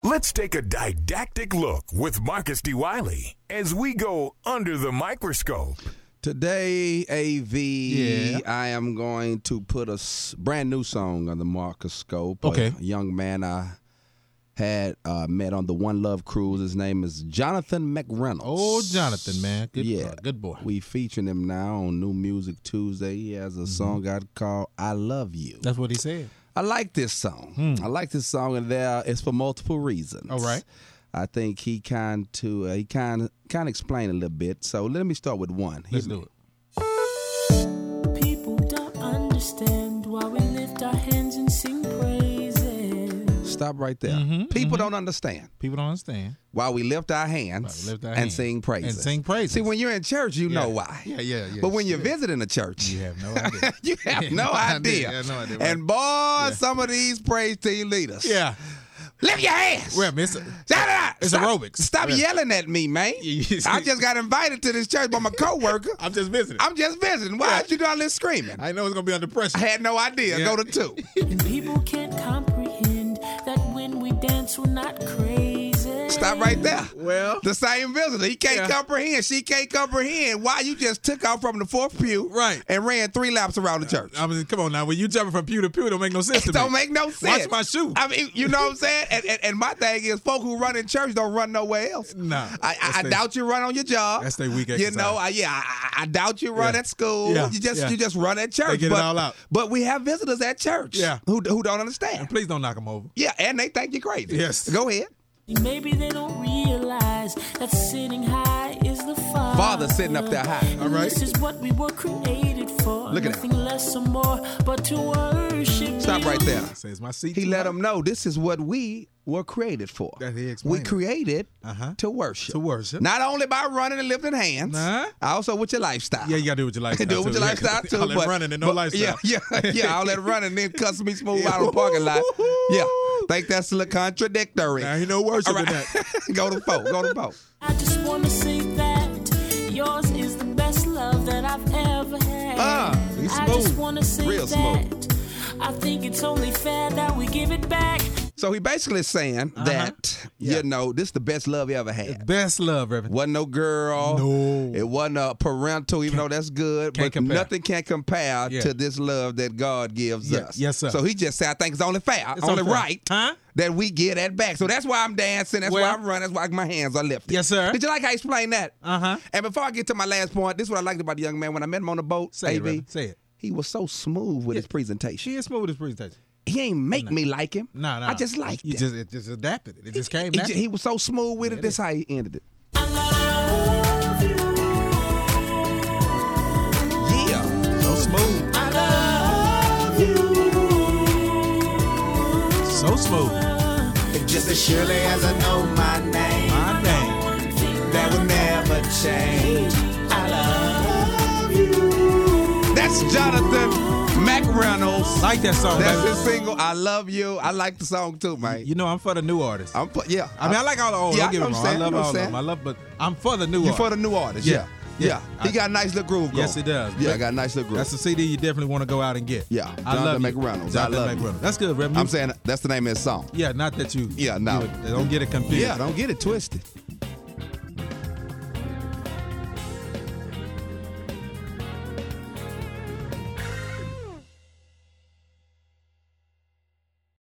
Let's take a didactic look with Marcus D. Wiley as we go under the microscope. Today, AV, I am going to put a brand new song on the microscope. Okay. A young man I had met on the One Love cruise. His name is Jonathan McReynolds. Oh, Jonathan, man. Good boy. We featuring him now on New Music Tuesday. He has a song called I Love You. That's what he said. I like this song. I like this song, and it's for multiple reasons. All right. I think he kind of explain a little bit. So let me start with one. Let's do it. People don't understand why we lift our hands and sing praises. Stop right there. People don't understand People don't understand. why we lift our hands and sing praises. And sing praises. See, when you're in church, you know why. Yeah. But when you're visiting a church, You have no idea. you have no idea. You have no idea. And boy, some of these praise team leaders. Yeah. Lift your hands. Well, it's aerobics. Stop yelling at me, man. I just got invited to this church by my coworker. I'm just visiting. Why did you do all this screaming? I know it's going to be under pressure. I had no idea. Yeah. Go to 2. And people can't comprehend that when we dance, we're not crazy. Stop right there. Well. The same visitor. He can't comprehend. She can't comprehend why you just took off from the 4th pew Right. and ran 3 laps around the church. I mean, come on now. When you jumping from pew to pew, it don't make no sense to It me. don't make no sense. Watch my shoe. I mean, you know what I'm saying? And my thing is, folk who run in church don't run nowhere else. Nah. I doubt you run on your job. That's their weak You exercise. know, I doubt you run Yeah. at school. Yeah. You just run at church. They get it all out. But we have visitors at church who don't understand. And please don't knock them over. Yeah, and they think you're crazy. Yes. Go ahead. Maybe they don't realize that sitting high is the Father. Father sitting up there high. And this is what we were created for. Look at that. Nothing less or more but to worship. Stop right there. Says my seat. He let them know this is what we were created for. That he We explained. created to worship. To worship. Not only by running and lifting hands, also with your lifestyle. Yeah, you got to do it with your lifestyle. Do it with your lifestyle too. All that running and no lifestyle. Yeah, all that running, then cuss me smooth out of the parking lot. Yeah, think that's a little contradictory. Now, he no worship in that. Go to 4. I just want to say that yours is the best love that I've ever had. He's I smooth. just want to say Real that I think it's only fair that we give it back. So he basically saying that, you know, this is the best love he ever had. Best love, Reverend. Wasn't no girl. No. It wasn't a parental, even though that's good. Can't But compare. nothing can compare to this love that God gives us. Yes, sir. So he just said, I think it's only fair, It's only only fair. right that we get that back. So that's why I'm dancing. That's why I'm running. That's why my hands are lifted. Yes, sir. Did you like how I explained that? Uh-huh. And before I get to my last point, this is what I liked about the young man. When I met him on the boat, Say it, AV, Reverend. Say it. he was so smooth with his She presentation. is smooth with his presentation. He ain't make me like him. No. I just liked it. It just adapted it. It just came back. He was so smooth with it. That's how he ended it. Yeah. So smooth. I love you. So smooth. Just as surely as I know my name, that will never change. I love you. That's Jonathan McReynolds. Like that song, That's baby. his single. I love you. I like the song too, man. You know, I'm for the new artists. I like all the old. Yeah, Don't get me wrong. I love all of them. I but I'm for the new You artists. for the new artist? Yeah. Yeah. He got a nice little groove going. Yes, he does. Yeah, I got a nice little groove. That's a CD you definitely want to go out and get. Yeah, I Jonathan love you. McReynolds. Jonathan I love you. McReynolds. That's good, Reverend. I'm saying that's the name of his song. Yeah, not that you. Yeah, no. Don't get it confused. Yeah, don't get it twisted.